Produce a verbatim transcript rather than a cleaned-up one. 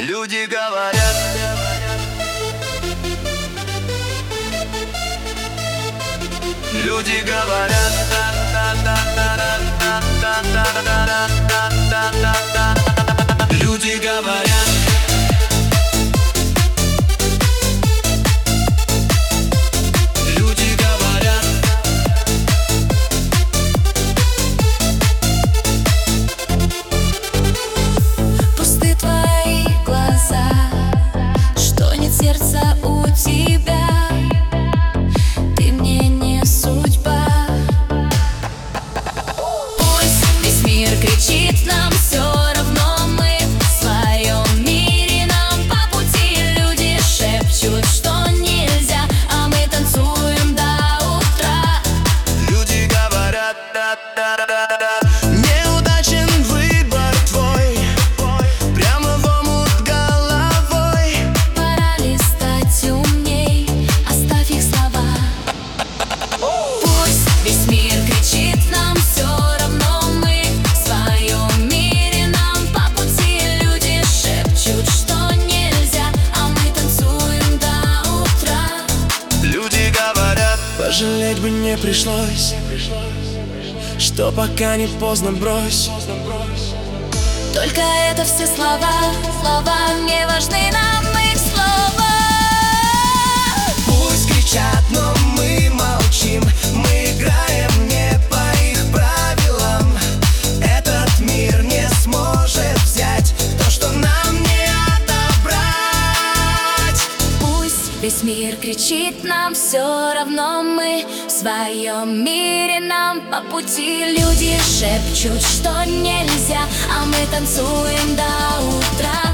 Люди говорят, люди говорят, люди говорят, люди говорят. Пусты твои глаза, что нет сердца у тебя. Ты мне не судьба. Пусть весь мир кричит, нам все равно, мы в своем мире, нам по пути. Люди шепчут, что нельзя, а мы танцуем до утра. Люди говорят, да-да-да-да-да. Неудачен выбор твой, прямо в омут головой. Пора ли стать умней, оставь их слова. Пусть весь мир кричит, нам все равно, мы в своем мире, нам по пути. Люди шепчут, что нельзя, а мы танцуем до утра. Люди говорят, пожалеть бы не пришлось, что пока не поздно, брось. Только это все слова, слова не важны нам их слова. Пусть кричат, но мы молчим, мы играем не по их правилам. Этот мир не сможет взять то, что нам не отобрать. Пусть весь мир кричит, нам все равно, мы в своем мире, нам по пути. Люди шепчут, что нельзя, а мы танцуем до утра.